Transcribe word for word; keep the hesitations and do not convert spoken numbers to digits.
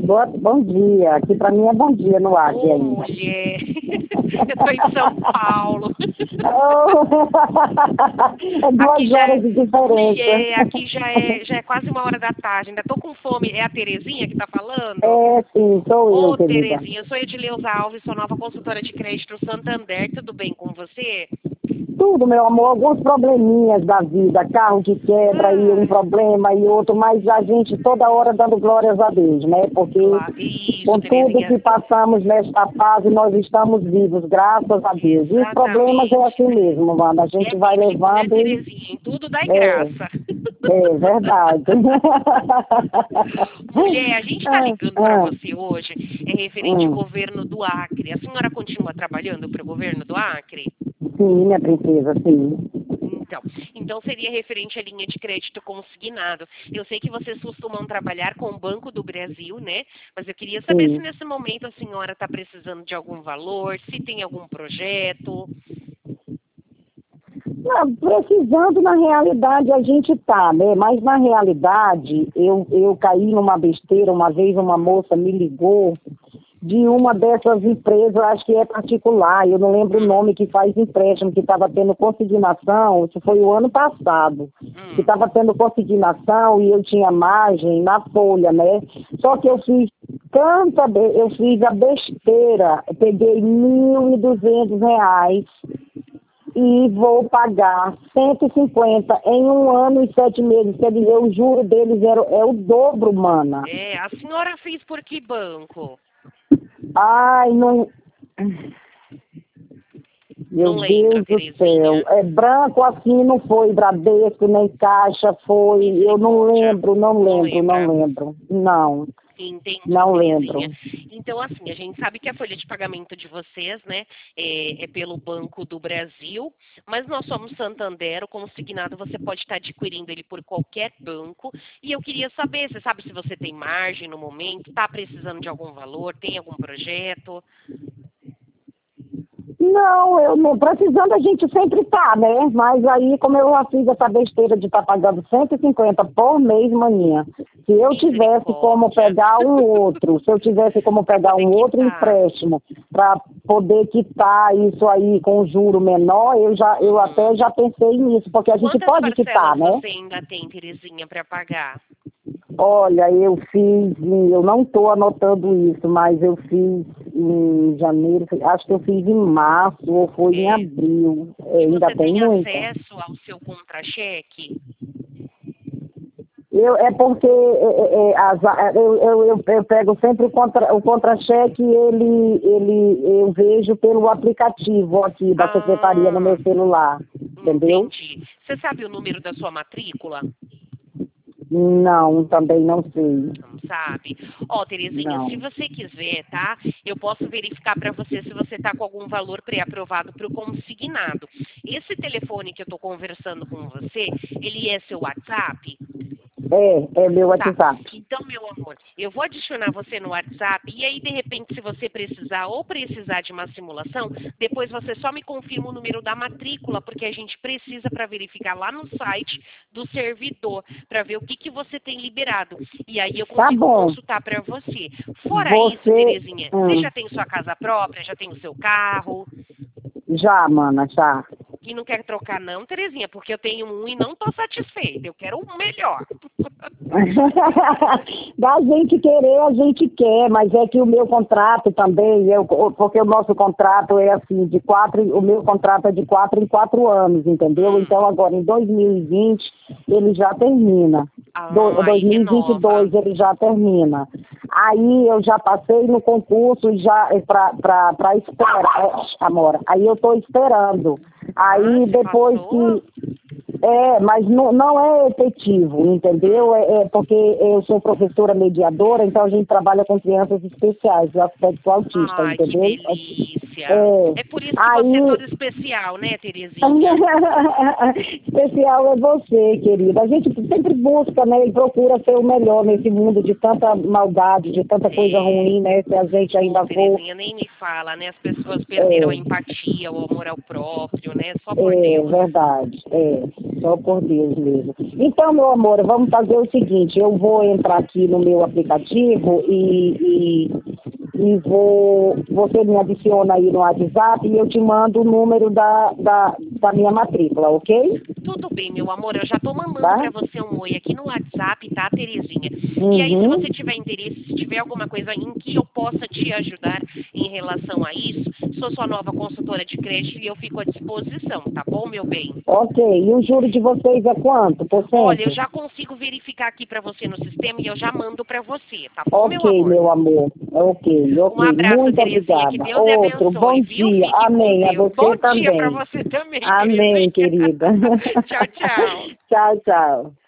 Boa, bom dia. Aqui pra mim é bom dia no Acre Ô, ainda. mulher, eu tô em São Paulo. Oh, é Aqui duas já é, horas de diferença. mulher, aqui já é, já é quase uma hora da tarde, ainda tô com fome. É a Terezinha que tá falando? É, sim, sou eu, Ô, querida. Terezinha, eu sou Edileuza Alves, sou nova consultora de crédito Santander, tudo bem com você? Tudo, meu amor, alguns probleminhas da vida, carro que quebra e um Ah, problema e outro, mas a gente toda hora dando glórias a Deus, né? Porque claro, isso, com tudo Terezinha, que passamos nesta fase, nós estamos vivos, graças a Deus. E os problemas é exatamente. assim mesmo, mano. A É gente vai bíblico, né, levando e... Terezinha? Em tudo dá É, graça. é verdade. Mulher, a gente está Ah, ligando para ah, você hoje, é referente ao hum. governo do Acre. A senhora continua trabalhando para o governo do Acre? Sim, minha princesa, sim. Então, então seria referente à linha de crédito consignado. Eu sei que vocês costumam trabalhar com o Banco do Brasil, né? Mas eu queria saber se Sim. nesse momento a senhora está precisando de algum valor, se tem algum projeto. Não, precisando, na realidade, a gente tá, né? Mas, na realidade, eu, eu caí numa besteira. Uma vez uma moça me ligou de uma dessas empresas, acho que é particular, eu não lembro o Hum, nome, que faz empréstimo, que estava tendo consignação, isso foi o ano passado, que hum. estava tendo consignação e eu tinha margem na folha, né? Só que eu fiz tanta, be- eu fiz a besteira, eu peguei mil e duzentos reais e vou pagar cento e cinquenta em um ano e sete meses. Quer dizer, o juro deles era, é o dobro, mana. É, a senhora fez por que banco? Ai, não. Meu Não lembra, Deus do céu. Terezinha? É branco assim, não foi Bradesco, nem Caixa, foi. Eu não Misericórdia. lembro, não Não lembro, não lembra? lembro. Não, Entendi, não Terezinha. lembro. Então, assim, a gente sabe que a folha de pagamento de vocês, né, é, é pelo Banco do Brasil, mas nós somos Santander, o consignado você pode estar adquirindo ele por qualquer banco. E eu queria saber, você sabe se você tem margem no momento, está precisando de algum valor, tem algum projeto? Não, eu não, precisando a gente sempre tá, né? Mas aí, como eu já fiz essa besteira de estar pagando cento e cinquenta por mês, maninha, se eu tivesse como Misericórdia. pegar um outro, se eu tivesse como Para pegar poder um outro quitar. empréstimo para poder quitar isso aí com juro menor, eu já, eu Uhum. até já pensei nisso, porque a gente Quantas pode quitar, parcelas né? você ainda tem, Terezinha, para pagar? Olha, eu fiz, em- eu não estou anotando isso, mas eu fiz em janeiro, acho que eu fiz em março ou foi em É. abril. É, E ainda você tem tem muita. acesso ao seu contra-cheque? Eu, é porque é, é, é, as- a- eu, eu, eu, eu pego sempre o contra, o contra-cheque, ele, ele, eu vejo pelo aplicativo aqui da secretaria no Ah, meu celular, entendeu? entendi. Você sabe o número da sua matrícula? Não, também não sei. Não sabe? Ó, Terezinha, se Não. você quiser, tá? Eu posso verificar para você se você está com algum valor pré-aprovado para o consignado. Esse telefone que eu estou conversando com você, ele é seu WhatsApp? É, é meu Tá. WhatsApp. Então, meu amor, eu vou adicionar você no WhatsApp e aí, de repente, se você precisar ou precisar de uma simulação, depois você só me confirma o número da matrícula, porque a gente precisa para verificar lá no site do servidor, para ver o que, que você tem liberado. E aí eu Tá consigo bom. consultar para você. Fora isso, Você. Terezinha, você Hum, já tem sua casa própria, já tem o seu carro? já, mana, já. E não quer trocar não, Terezinha, porque eu tenho um e não estou satisfeita. Eu quero um melhor. Da gente querer, a gente quer, mas é que o meu contrato também, eu, porque o nosso contrato é assim, de quatro, o meu contrato é de quatro em quatro anos, entendeu? Hum. Então agora em dois mil e vinte ele já termina. Do, Ah, aí dois mil e vinte e renova. dois ele já termina. Aí eu já passei no concurso já para esperar, é, Amora. Aí eu estou esperando. Ah, Aí você depois passou? que é, mas não, não é efetivo, entendeu? É, é porque eu sou professora mediadora, então a gente trabalha com crianças especiais, do aspecto autista, Ai, que entendeu? delícia. É, É por isso que você é aí toda especial, né, Terezinha? especial é você, querida. A gente sempre busca, né, e procura ser o melhor nesse mundo de tanta maldade, de tanta coisa É. ruim, né? Se a gente Ô, ainda for, Terezinha, nem me fala, né? As pessoas perderam a é, empatia, o amor ao próprio, né? Só por é Deus. verdade, é. Só por Deus mesmo. Então, meu amor, vamos fazer o seguinte, eu vou entrar aqui no meu aplicativo e, e, e vou, você me adiciona aí no WhatsApp e eu te mando o número da, da, da minha matrícula, ok? Tudo bem, meu amor, eu já tô mandando Tá? pra você um oi aqui no WhatsApp, tá, Terezinha? Uhum. E aí, se você tiver interesse, se tiver alguma coisa em que eu possa te ajudar em relação a isso, sou sua nova consultora de crédito e eu fico à disposição, tá bom, meu bem? Ok, e o juro de vocês é quanto por cento? Olha, eu já consigo verificar aqui pra você no sistema e eu já mando pra você, tá bom, meu Ok, amor? meu amor. Ok, ok. Um abraço, Muito Terezinha, que obrigada. Deus lhe Outro, abençoe, bom viu? dia. Fique com Amém. A Deus. você Bom dia também. pra você também, Amém, Terezinha. querida. Tchau, tchau. Tchau, tchau.